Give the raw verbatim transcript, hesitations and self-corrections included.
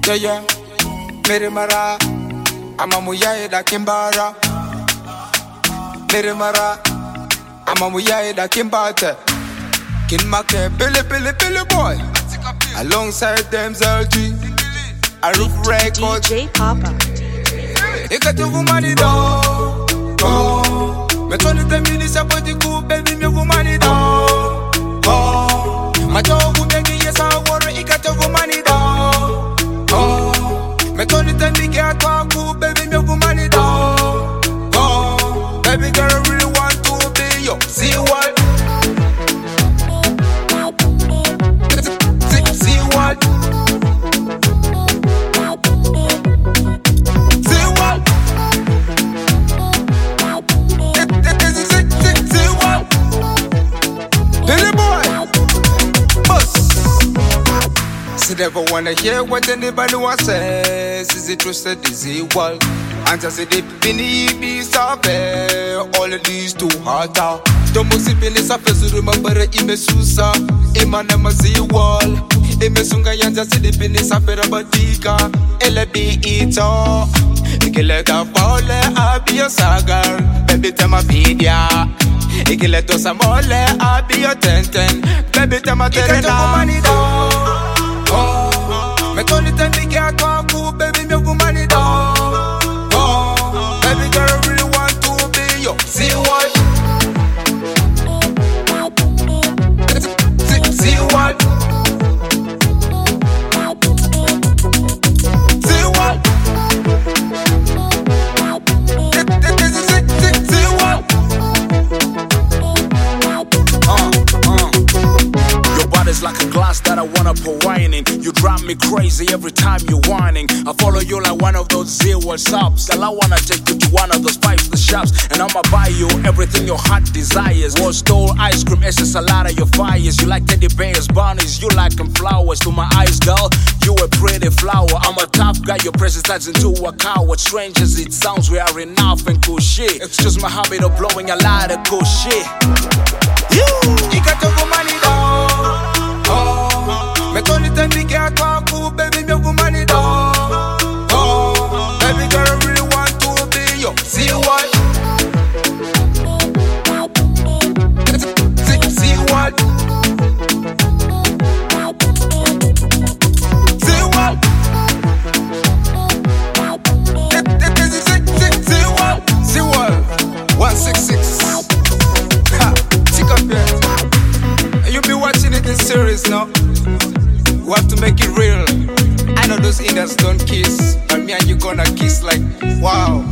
Yeah, yeah. Mere mara, ama muyae da kimbara. Mere mara, ama muyae da kimbate. Kin make, Billy, Billy, Billy boy. Alongside them Zelty, a roof record. D J Papa. Ikate vumani do, oh. Me toni te mini sa poti ku, baby me vumani do, oh. Ma jo vumeni yesa woro, ikate vumani do, oh. Me toni te migi atwa ku, baby me vumani do, oh. Baby girl, I really want to be yo. See what? See, see what? Never wanna hear what anybody wants says. Is it trusted? Is it well? And I say they bini be sabe. All of these too hard. Don't must be in surface to remember ime susa. Imana mazi wall. Ime sunga yanja say they bini sabe rabadika. Ele be ito. Ikele ka pole abi yo sagar. Baby tema pedia. Ikele to samole abi yo tenten. Baby tema terena. Oh, me call it and make it talk cool, baby, me woman do. Oh, baby girl, I really want to be yo. See what? See, see what? See what? See, see what? Uh, uh. Your body's like a glass that I wanna pour wine in. You drive me crazy every time you're whining. I follow you like one of those zero subs. Girl, I wanna take you to one of those five the shops, and I'ma buy you everything your heart desires. Was stole ice cream, essence, a lot of your fires. You like teddy bears, bunnies, you like them flowers. To my eyes, girl, you a pretty flower. I'm a tough guy, your presence turns into a coward. Strange as it sounds, we are enough and cool shit. It's just my habit of blowing a lot of cool shit. You, you got to go money down. Oh, me call it and make it talk cool, baby, me woman do. Oh, baby girl, I really want to be yo. See what? See, see what? See what? See what? See what? One six six. Ha, tick up here. You be watching it in series now. We have to make it real. I know those Indians don't kiss, but me and you gonna kiss like wow.